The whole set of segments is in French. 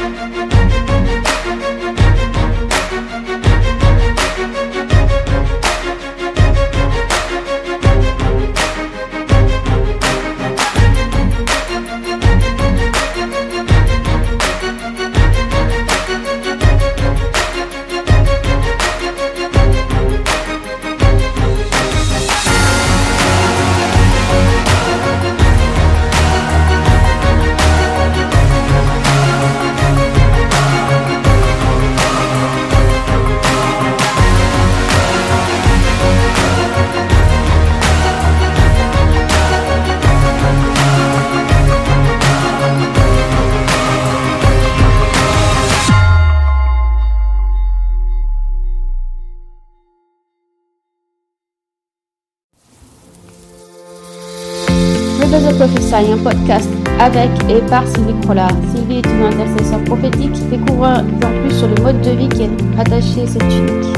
Rivers of Prophecy, un podcast avec et par Sylvie Crollard. Sylvie est une intercesseur prophétique qui découvre un plus sur le mode de vie qui est rattaché à cette tunique.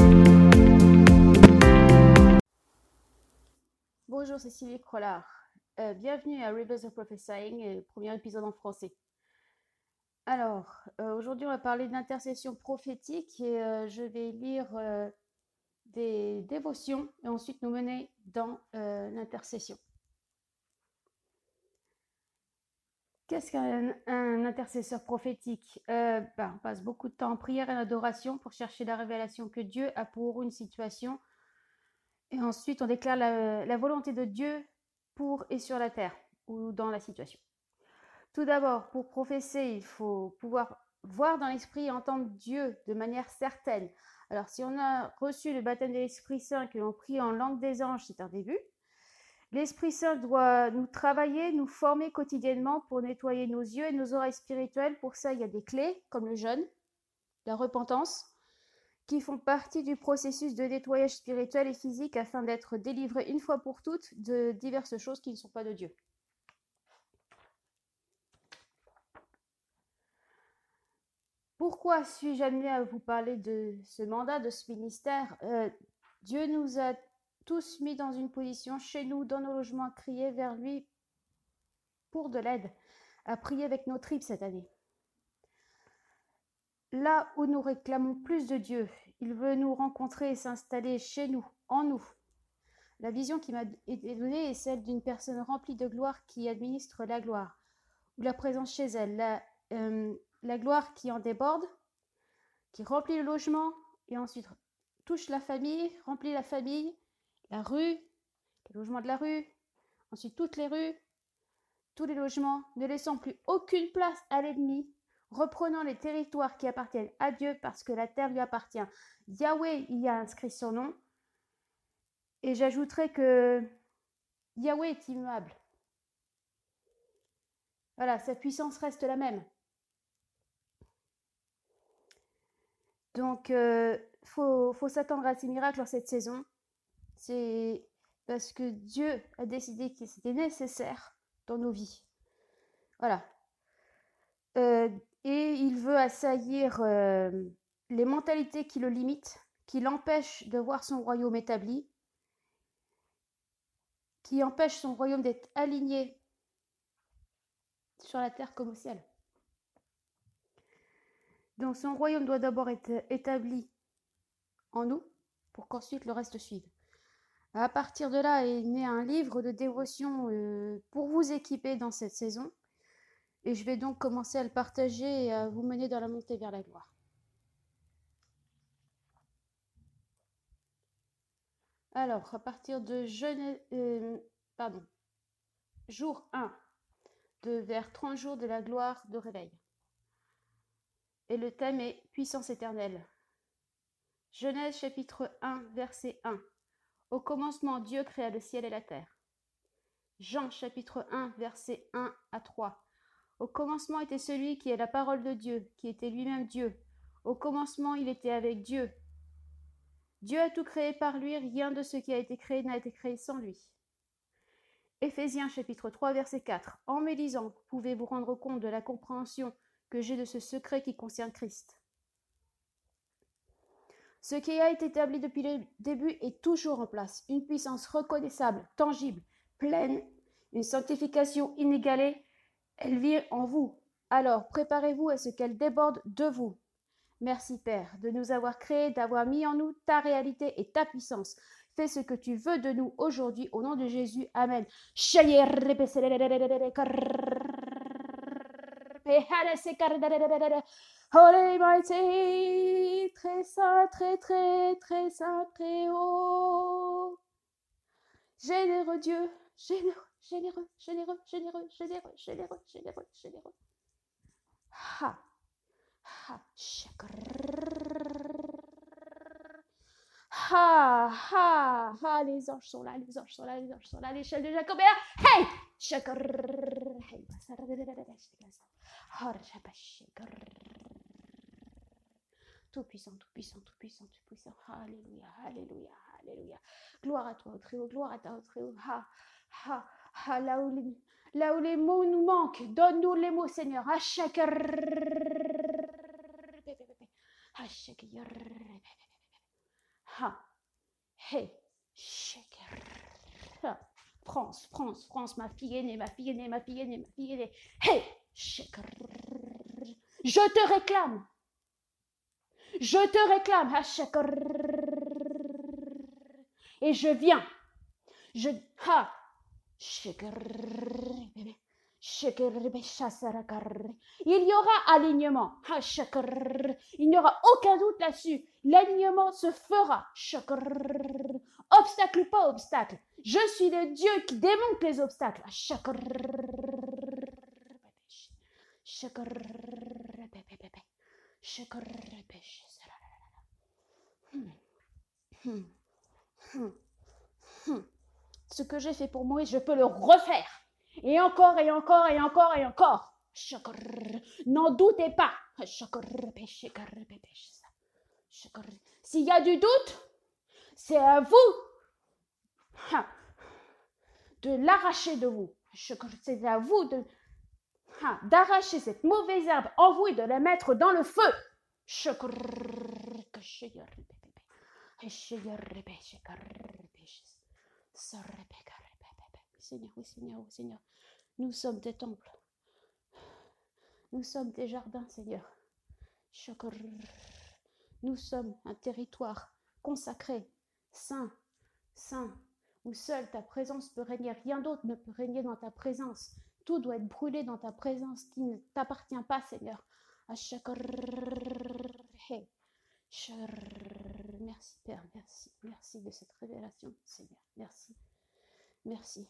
Bonjour, c'est Sylvie Crollard. Bienvenue à Rivers of Prophesying, premier épisode en français. Alors, aujourd'hui on va parler d'intercession prophétique et je vais lire des dévotions et ensuite nous mener dans l'intercession. Qu'est-ce qu'un intercesseur prophétique? On passe beaucoup de temps en prière et en adoration pour chercher la révélation que Dieu a pour une situation. Et ensuite, on déclare la volonté de Dieu pour et sur la terre ou dans la situation. Tout d'abord, pour prophétiser, il faut pouvoir voir dans l'esprit et entendre Dieu de manière certaine. Alors, si on a reçu le baptême de l'Esprit Saint, que l'on prie en langue des anges, c'est un début. L'Esprit Saint doit nous travailler, nous former quotidiennement pour nettoyer nos yeux et nos oreilles spirituelles. Pour ça, il y a des clés comme le jeûne, la repentance, qui font partie du processus de nettoyage spirituel et physique afin d'être délivrés une fois pour toutes de diverses choses qui ne sont pas de Dieu. Pourquoi suis-je amenée à vous parler de ce mandat, de ce ministère? Dieu nous a tous mis dans une position chez nous, dans nos logements, à crier vers lui pour de l'aide, à prier avec nos tripes cette année. Là où nous réclamons plus de Dieu, il veut nous rencontrer et s'installer chez nous, en nous. La vision qui m'a été donnée est celle d'une personne remplie de gloire qui administre la gloire, ou la présence chez elle, la gloire qui en déborde, qui remplit le logement et ensuite touche la famille, remplit la famille, la rue, le logement de la rue, ensuite toutes les rues, tous les logements, ne laissant plus aucune place à l'ennemi, reprenant les territoires qui appartiennent à Dieu parce que la terre lui appartient. Yahweh y a inscrit son nom. Et j'ajouterai que Yahweh est immuable. Voilà, sa puissance reste la même. Donc, faut s'attendre à ces miracles en cette saison. C'est parce que Dieu a décidé que c'était nécessaire dans nos vies. Voilà. Et il veut assaillir les mentalités qui le limitent, qui l'empêchent de voir son royaume établi, qui empêchent son royaume d'être aligné sur la terre comme au ciel. Donc son royaume doit d'abord être établi en nous pour qu'ensuite le reste suive. À partir de là est né un livre de dévotion pour vous équiper dans cette saison. Et je vais donc commencer à le partager et à vous mener dans la montée vers la gloire. Alors, à partir de jour 1, vers 30 jours de la gloire de réveil. Et le thème est puissance éternelle. Genèse chapitre 1, verset 1. Au commencement, Dieu créa le ciel et la terre. Jean chapitre 1, verset 1 à 3. Au commencement était celui qui est la parole de Dieu, qui était lui-même Dieu. Au commencement, il était avec Dieu. Dieu a tout créé par lui, rien de ce qui a été créé n'a été créé sans lui. Éphésiens chapitre 3, verset 4. En me lisant, pouvez-vous rendre compte de la compréhension que j'ai de ce secret qui concerne Christ. Ce qui a été établi depuis le début est toujours en place. Une puissance reconnaissable, tangible, pleine, une sanctification inégalée. Elle vit en vous, Alors, préparez-vous à ce qu'elle déborde de vous. Merci Père de nous avoir créés, d'avoir mis en nous ta réalité et ta puissance. Fais ce que tu veux de nous aujourd'hui au nom de Jésus. Amen. Holy mighty, très saint, très très très saint, très haut. Généreux Dieu, généreux, généreux, généreux, généreux, généreux, généreux, généreux, généreux. Ha, ha, ha, ha, ha, les anges sont là, les anges sont là, les anges sont là, l'échelle de Jacob est là. Hey! Tout puissant, tout puissant, tout puissant, tout puissant. Alléluia, alléluia, alléluia. Gloire à toi, au très haut, gloire à toi, au très haut. Ha, ha, ha, là où les mots nous manquent, donne-nous les mots, Seigneur. Ha, hey, France, France, France, ma fille aînée, ma fille aînée, ma fille aînée, ma fille aînée. Hey, je te réclame. Je te réclame. Et je viens. Je. Ha. Il y aura alignement. Il n'y aura aucun doute là-dessus. L'alignement se fera. Obstacle ou pas obstacle. Je suis le Dieu qui démonte les obstacles. Ce que j'ai fait pour Moïse, je peux le refaire. Et encore, et encore, et encore, et encore. N'en doutez pas. S'il y a du doute, c'est à vous de l'arracher de vous. C'est à vous d'arracher cette mauvaise herbe en vous et de la mettre dans le feu. Seigneur, oui Seigneur, oui Seigneur, nous sommes des temples. Nous sommes des jardins, Seigneur. Nous sommes un territoire consacré, saint, saint, où seule ta présence peut régner. Rien d'autre ne peut régner dans ta présence. Tout doit être brûlé dans ta présence qui ne t'appartient pas, Seigneur. Merci Père, merci. Merci de cette révélation, Seigneur. Merci. Merci.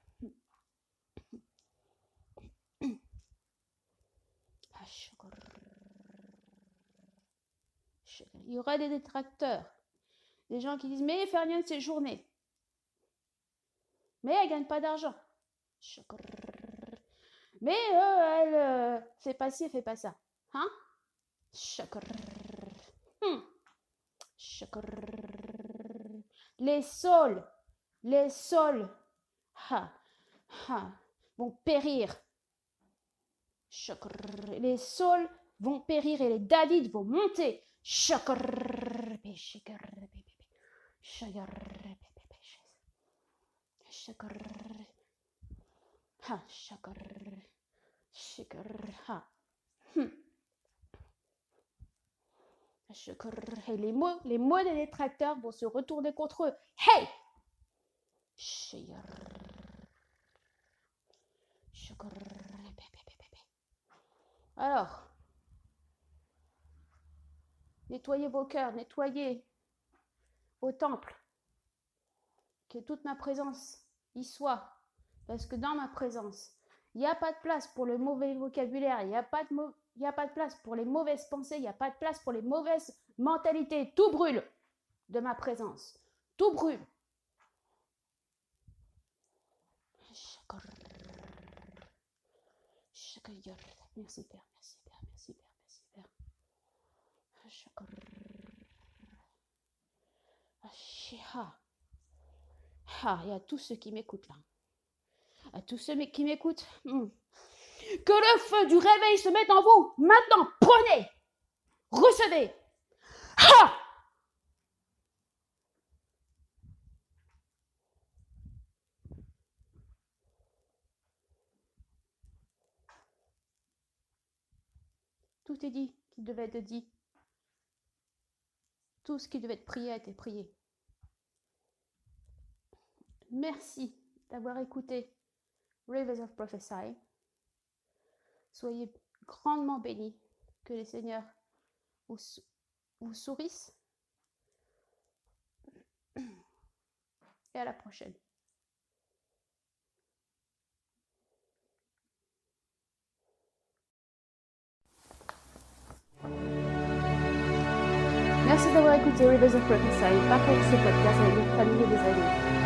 Il y aura des détracteurs, des gens qui disent mais elle fait rien de ses journées, mais elle gagne pas d'argent, mais elle fait pas ci, elle fait pas ça, hein? Les sols vont périr. Les Sauls vont périr et les David vont monter. Et les mots des détracteurs vont se retourner contre eux. Hey! Alors, nettoyez vos cœurs, nettoyez vos temples, que toute ma présence y soit, parce que dans ma présence, il n'y a pas de place pour le mauvais vocabulaire, il n'y a pas de place pour les mauvaises pensées, il n'y a pas de place pour les mauvaises mentalités. Tout brûle de ma présence. Tout brûle. Merci Père, merci Père, merci Père, merci Père. Il y a tous ceux qui m'écoutent là. À tous ceux qui m'écoutent. Que le feu du réveil se mette en vous. Maintenant, prenez. Recevez. Ha! Tout est dit qui devait être dit. Tout ce qui devait être prié a été prié. Merci d'avoir écouté Rivers of Prophecy. Soyez grandement bénis. Que les seigneurs vous sourissent. Et à la prochaine. Merci d'avoir écouté Rivers of Prophecy. Partagez ce podcast avec votre famille et des amis.